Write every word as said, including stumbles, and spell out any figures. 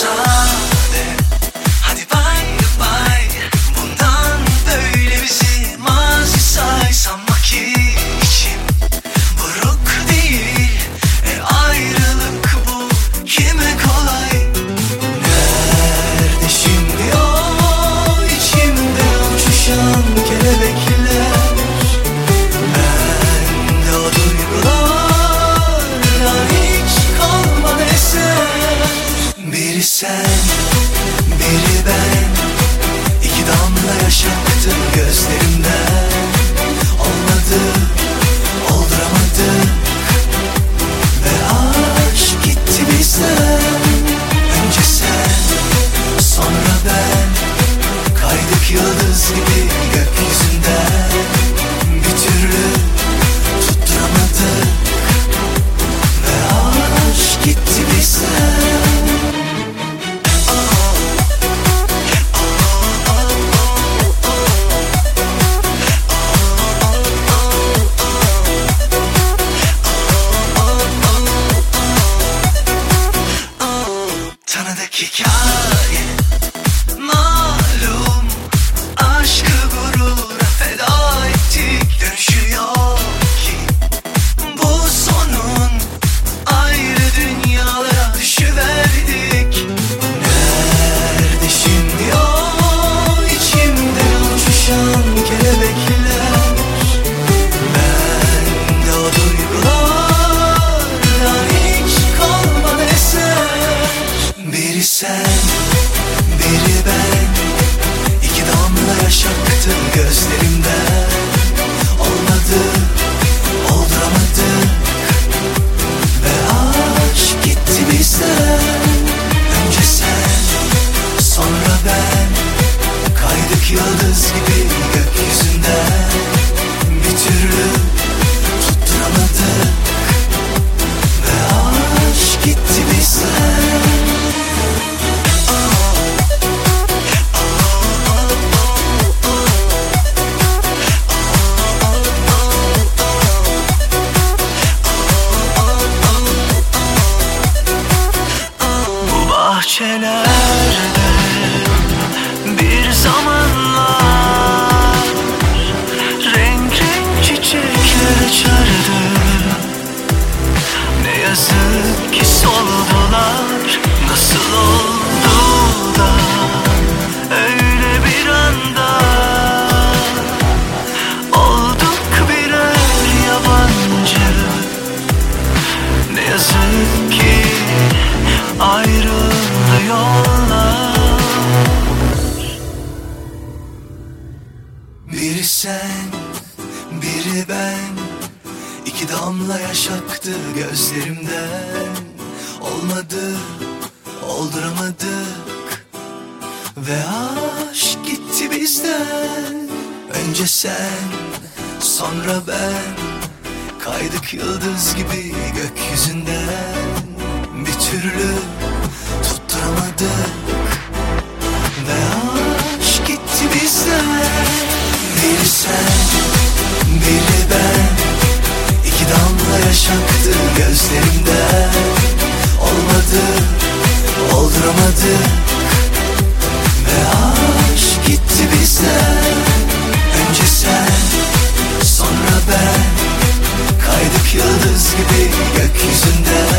müsaade. Hadi bay bay. Bundan böyle bizi mazi saysam vakit için buruk değil. E ayrılık bu kime kolay. Nerede şimdi o içimde uçuşan kelebekler? Bende o duygulardan hiç kalmadı eser. Biri sen, biri ben, iki damla yaş aktı gözlerimden. Olmadı, olduramadık ve aşk gitti bizden. Önce sen, sonra ben, kaydık yıldız gibi gökyüzünden. Bir türlü tutturamadık ve aşk gitti bizden. Tanıdık hikaye malum, aşkı gurura feda ettik. Dönüşü yok ki bu sonun, ayrı dünyalara düşüverdik. Nerede şimdi o içimde uçuşan kelebekler? Bende o duygulardan hiç kalmadı eser. Biri sen, biri ben, iki damla yaş aktı gözlerimden. Olmadı, olduramadık ve aşk gitti bizden. Önce sen, sonra ben, kaydık yıldız gibi gökyüzünden. Bir türlü tutturamadık ve aşk gitti bizden. Bu bahçelerde bir zamanlar renk renk çiçekler açardı. Ne yazık ki soldular. Nasıl oldu da öyle bir anda olduk birer yabancı. Ne yazık ki ayrıldı yollar. Biri sen, biri ben, iki damla yaş aktı gözlerimden. Olmadı, olduramadık ve aşk gitti bizden. Önce sen, sonra ben, kaydık yıldız gibi gökyüzünden. Bir türlü tutturamadık ve aşk gitti bizden. Biri sen, biri ben, iki damla yaş aktı gözlerimden. Olmadı, olduramadık ve aşk gitti bizden. Önce sen, sonra ben, kaydık yıldız gibi gökyüzünden.